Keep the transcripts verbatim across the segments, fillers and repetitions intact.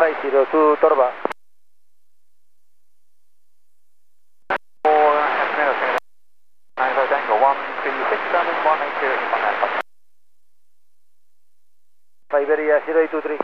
five zero two Torba. four, nine five Tango, one three six seven one eight zero inbound Alpha. Iberia zero eight two three.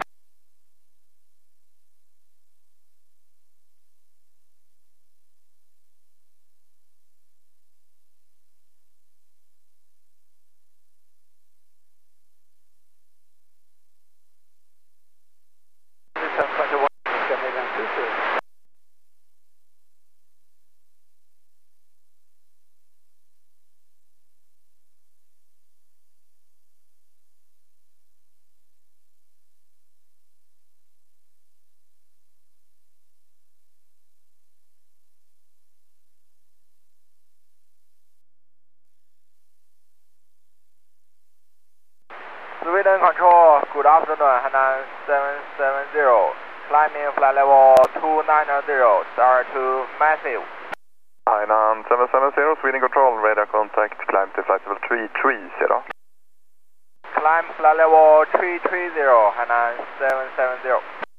Sweden Control, good afternoon, Hainan seven seven zero, climbing flight level two nine zero, start to massive. Hainan seven seven zero, Sweden Control, radar contact, climb to flight level three three zero. Climb flight level three three zero, Hainan seven seven zero.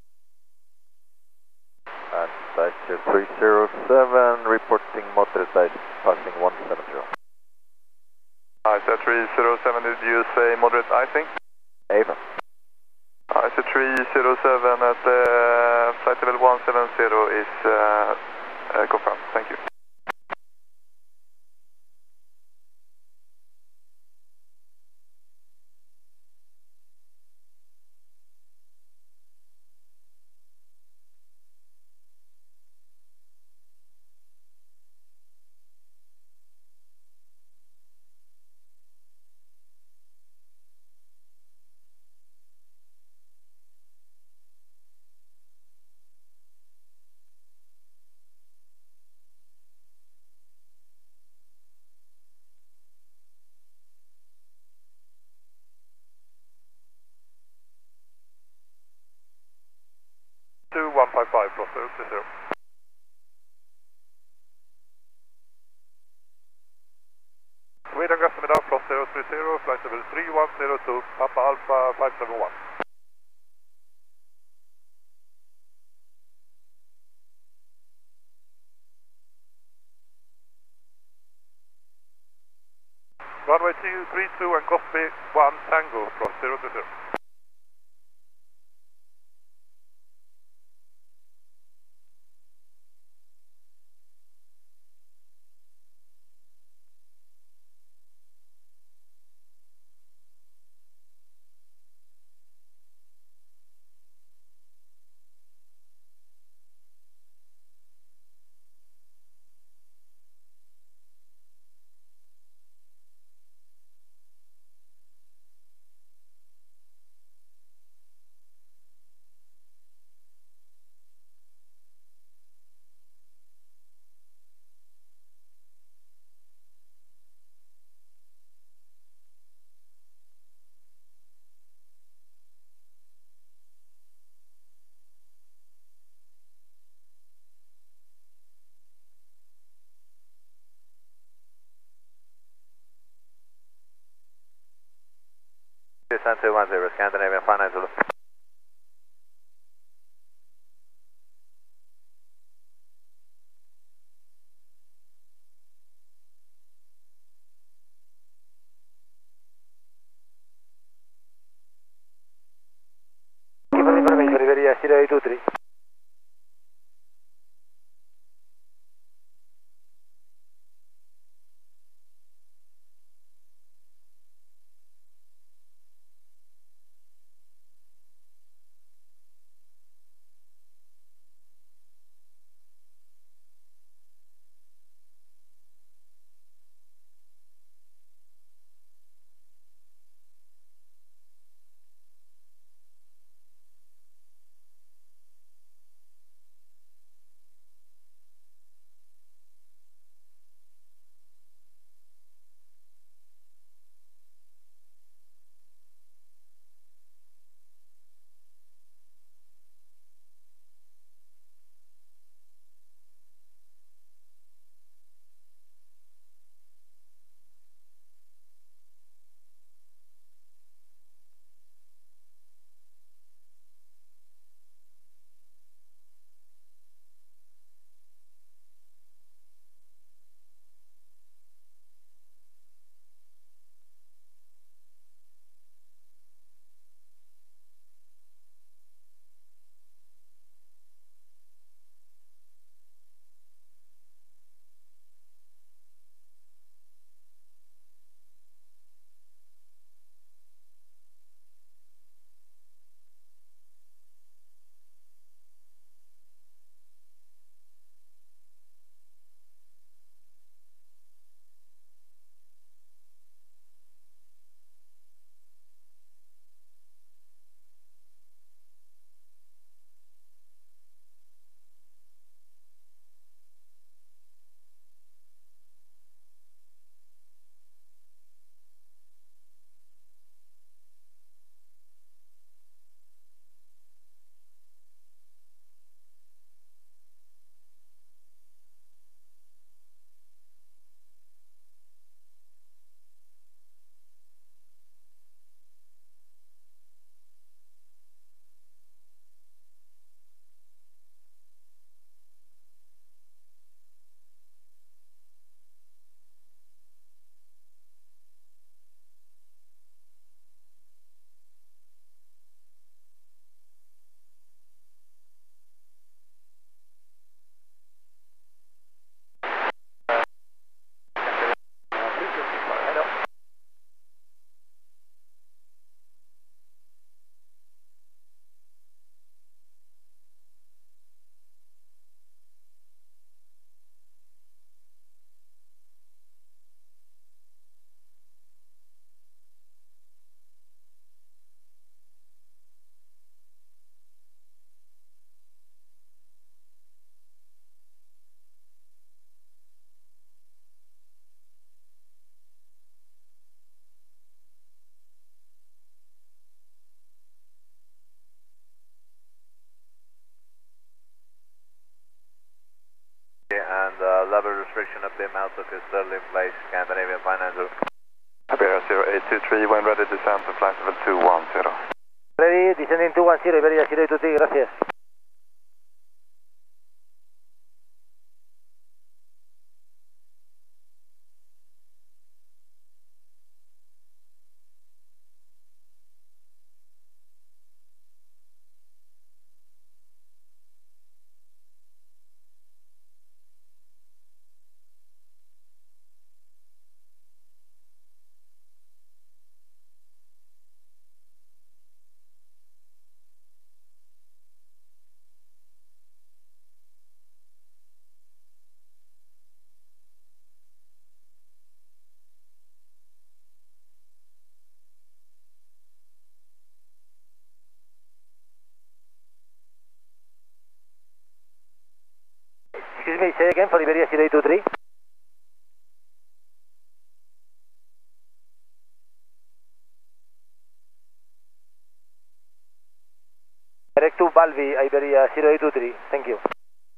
And Daisy three zero seven, reporting moderate ice, passing one seven zero. I S A three zero seven, did you say moderate icing? Ava. I S A three zero seven at uh, flight level one seven zero is uh, uh, confirmed, thank you. two one five five, plus zero three zero. Sweden Gothenburg, plus zero three zero, flight level three one zero two, Papa Alpha five seven one. Runway two three two and copy one Tango, plus zero three zero. Sun two one zero, Scandinavian five nine Zulu. Give us information, Iberia zero eight two three. restriction up the Maltok is still in place, Scandinavian Finance. Iberia zero eight two three, when ready, descend to flight level two one zero. Ready, descending two one zero, Iberia zero eight two three, gracias. Excuse me, say again for Iberia zero eight two three. Direct to Balvi, Iberia zero eight two three, thank you.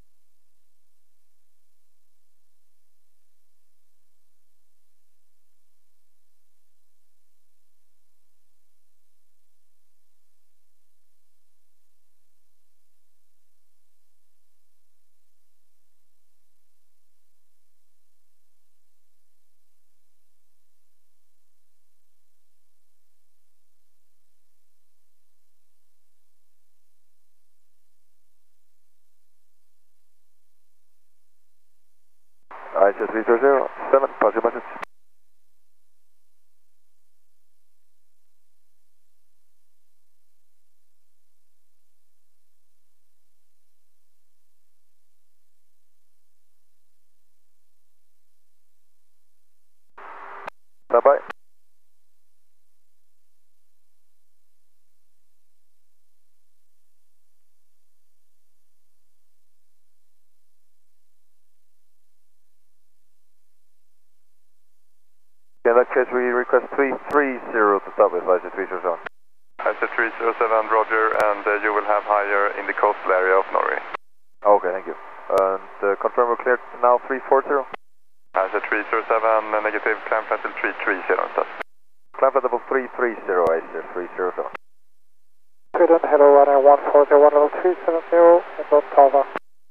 I S S three zero zero seven, pass your message. Bye bye. In that case, we request three three zero to start with, I S S three zero seven. I S S three zero seven, roger, and uh, you will have higher in the coastal area of Norway. Okay, thank you. And uh, confirm we're cleared now three four zero. I S S three zero seven, uh, negative, climb flight level three three zero instead. Climb flight level three three zero, I S S three zero seven. Sweden, hello, runner one four zero, one level three seven zero, inbound Palma.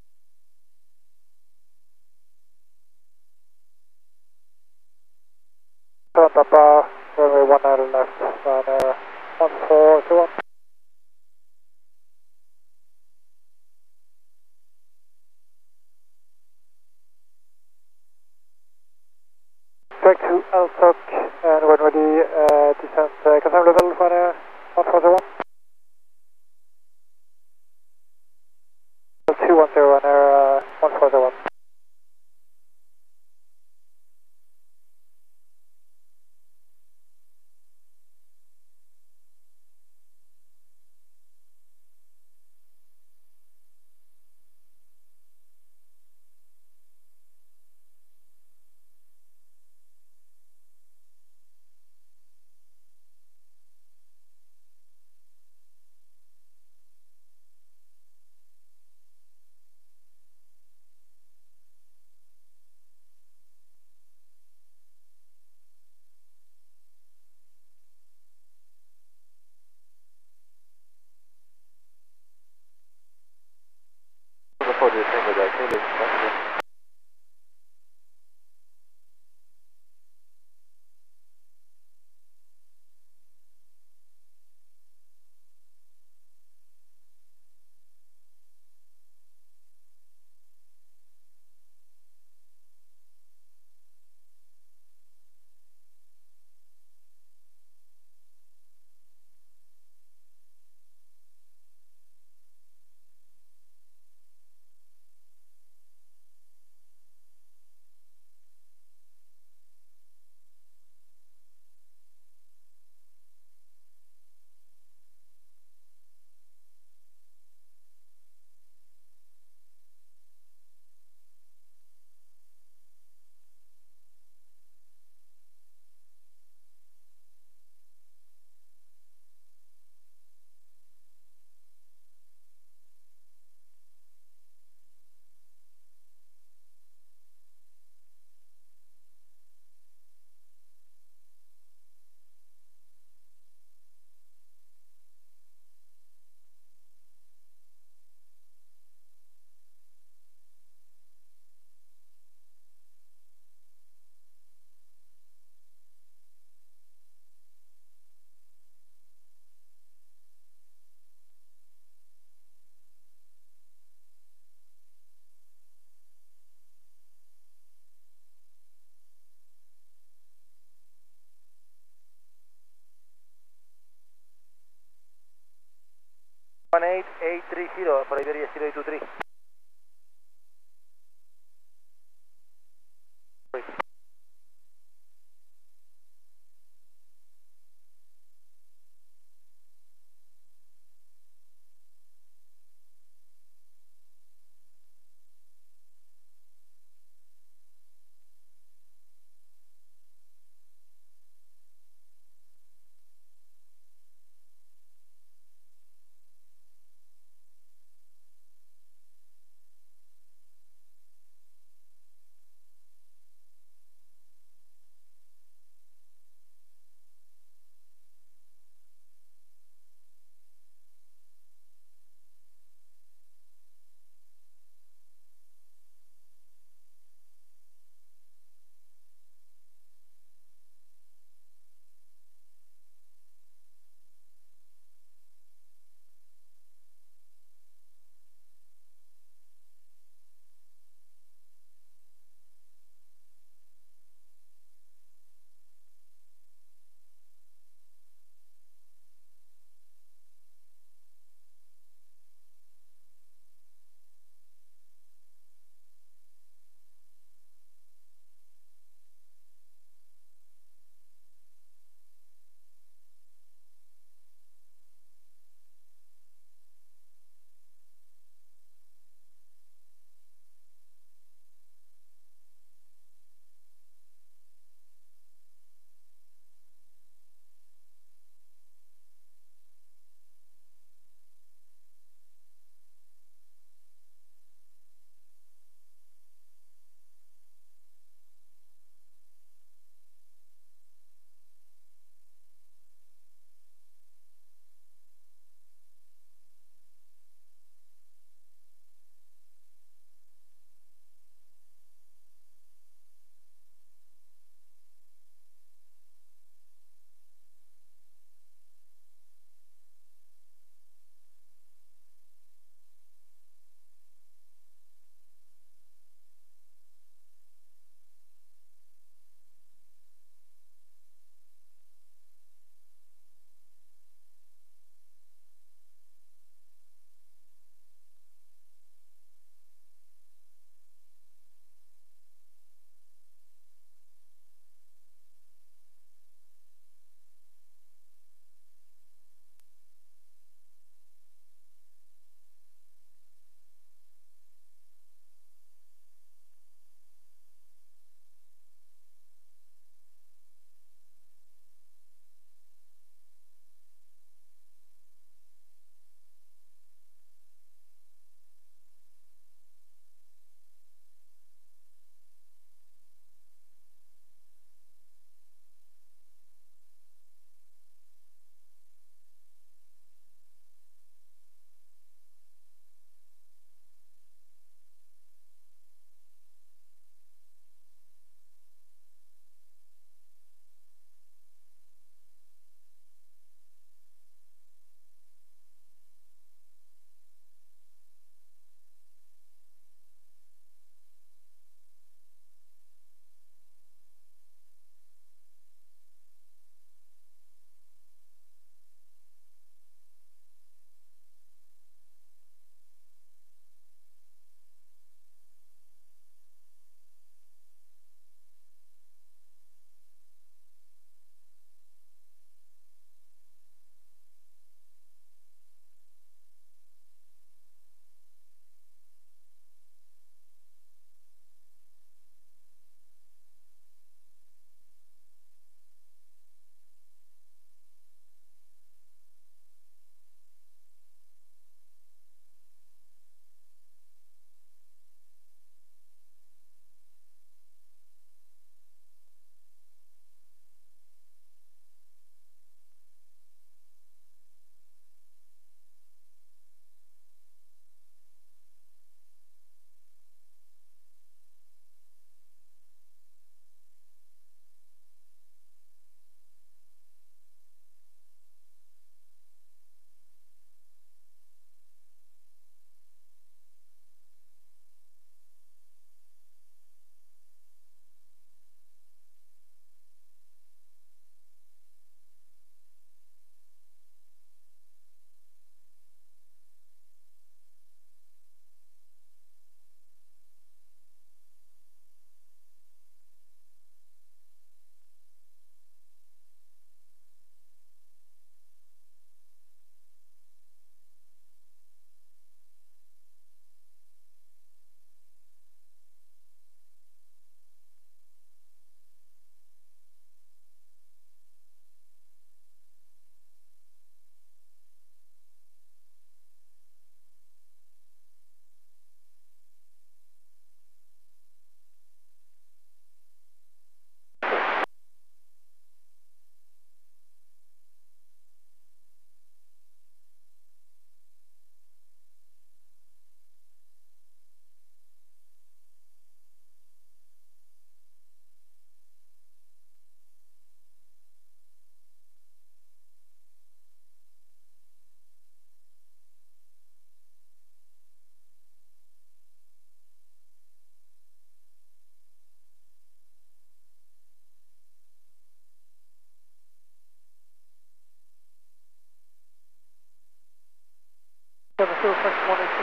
Papa, runway one nine left, runner one four zero one. Back to Altok, and when ready, uh, descent, uh, confirm level, runner one four zero one. two one zero, runner uh, one four zero one. one eight eight three zero for Iberia zero eight two three.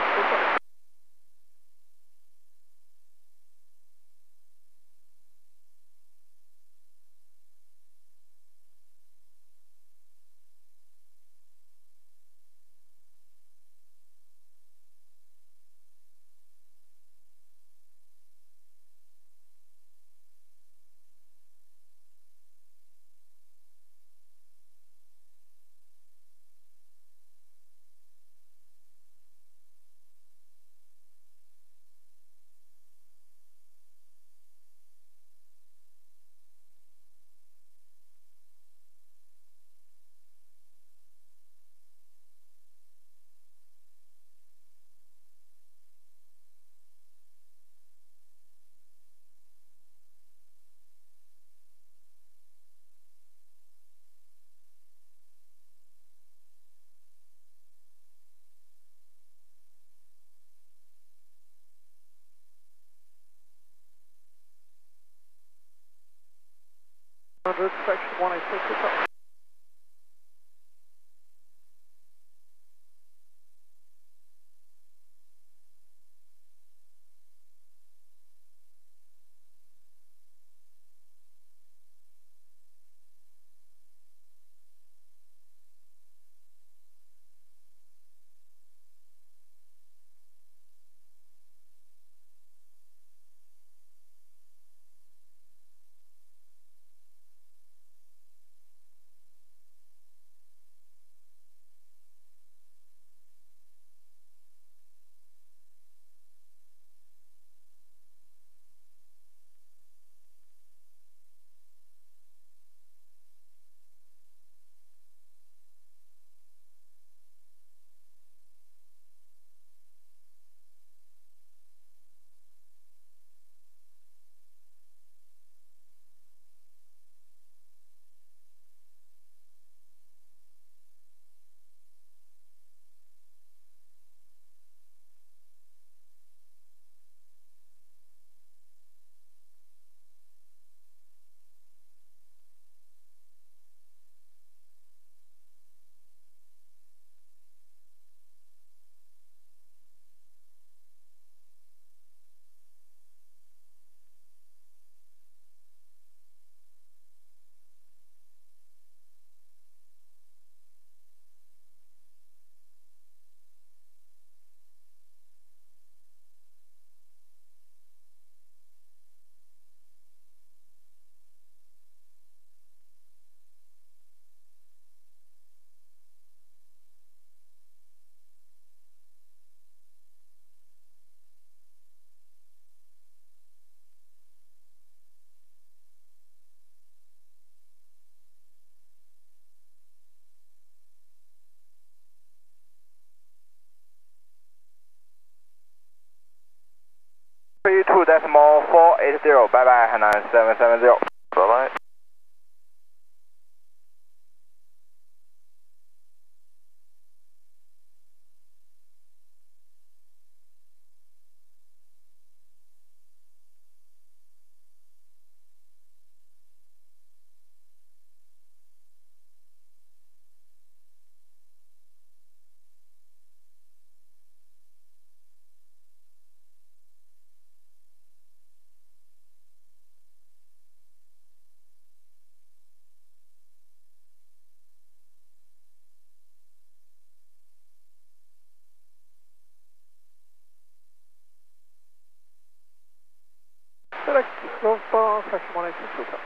one hundred, section one eight six, up. three two decimal four eight zero, bye bye, Hainan seven seven zero. Bye bye. Select Rolls Bar, section one eight six, up.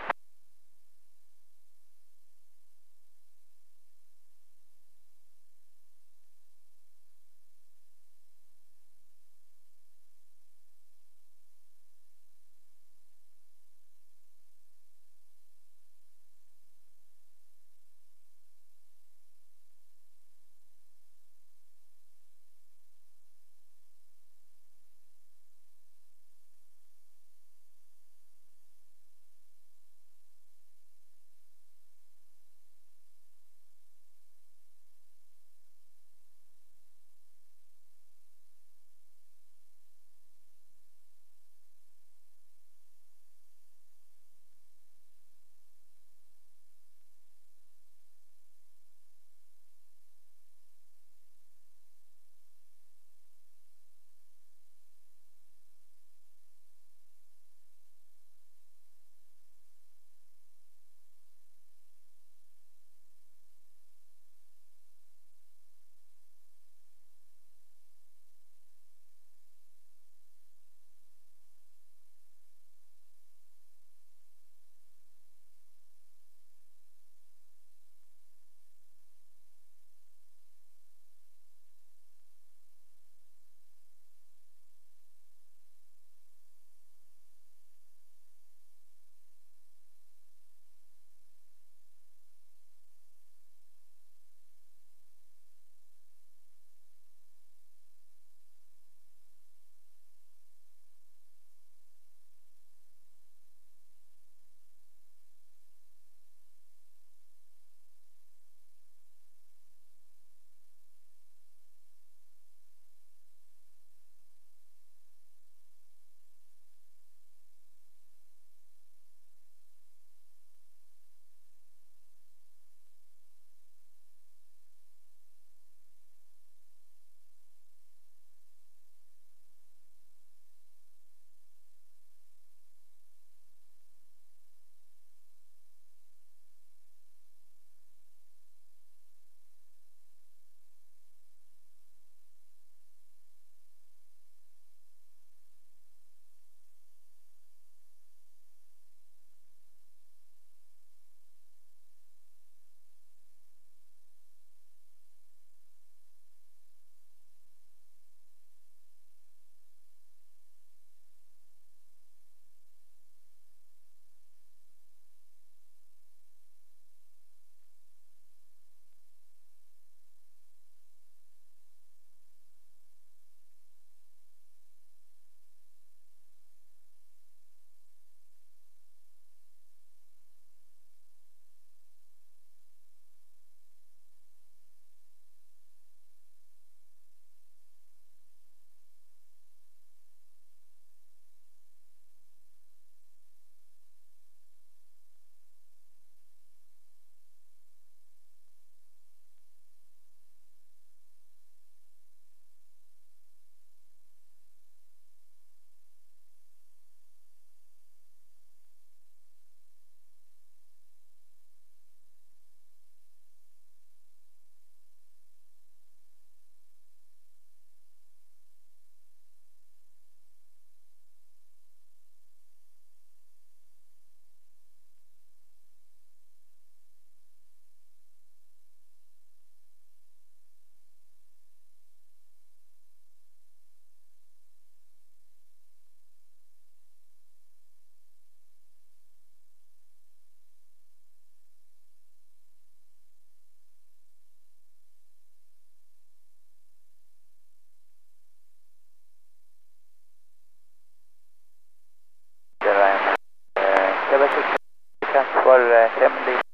tacka för hemlig